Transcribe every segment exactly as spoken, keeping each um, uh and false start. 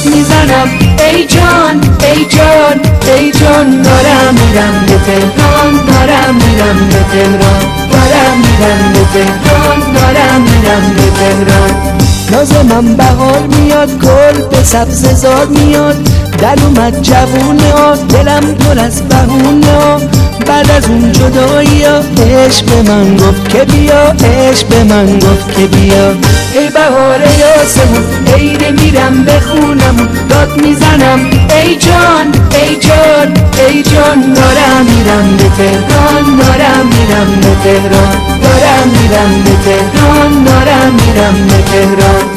داد میزنم ای جان ای جان ای جان دارم میرم به تهران دارم میرم به تهران دارم میرم به تهران دارم میرم به تهران ناز من بهار میاد گل به سبز زار میاد در اومد جوونه ها دلم پر از بهونه ها بعد از اون جدایی ها عشق به من گفت که بیا عشق به من گفت که بیا ای بهار یاسمون عیده میرم به خونمون داد میزنم ای جان ای جان ای جان دارم میرم به تهران دارم میرم به تهران دارم میرم به تهران دارم میرم به تهران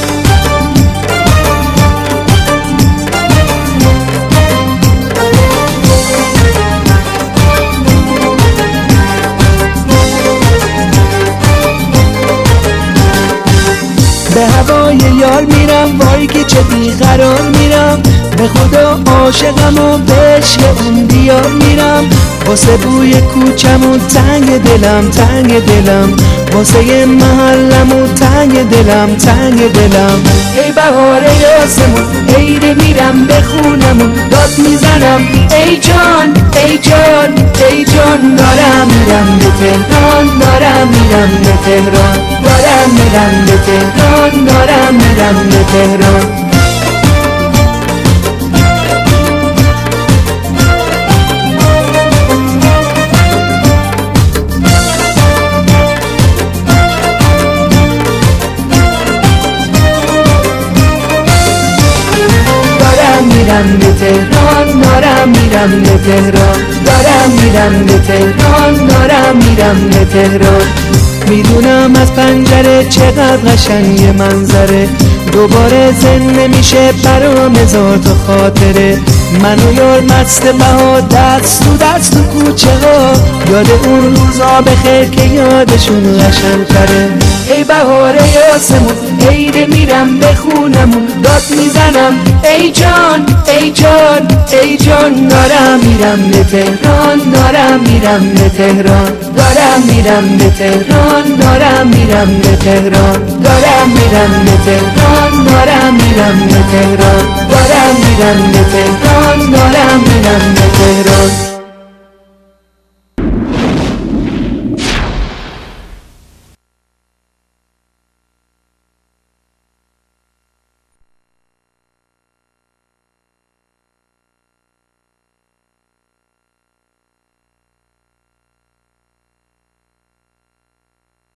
به هوای یار میرم وای که چه بیقرار میرم به خدا عاشقم و به عشق اون دیار میرم واسه بوی کوچم و تنگ دلم تنگ دلم واسه محلم و تنگ دلم تنگ دلم ای بهار یاسمون عیده میرم به خونمون داد میزنم ای جان ای جان ای جان دارم میرم به تهران دارم میرم به تهران دارم میرم به تهران دارم میرم به تهران میرم به تهران دارم میرم به تهران دارم میرم به تهران دارم میرم به تهران میدونم از پنجره چقدر قشنگ منظره دوباره زن نمیشه برام هزار تا خاطره من و یار مست بها دست تو دست تو کوچه ها یاد اون روزا بخیر که یادشون قشنگ تره ای بهار یاسمون عیده میرم به خونمون داد میزنم ای جان ای جان ای جان دارم میرم به تهران دارم میرم به تهران دارم میرم به تهران دارم میرم به تهران دارم میرم به تهران دارم میرم به تهران دارم میرم به تهران دارم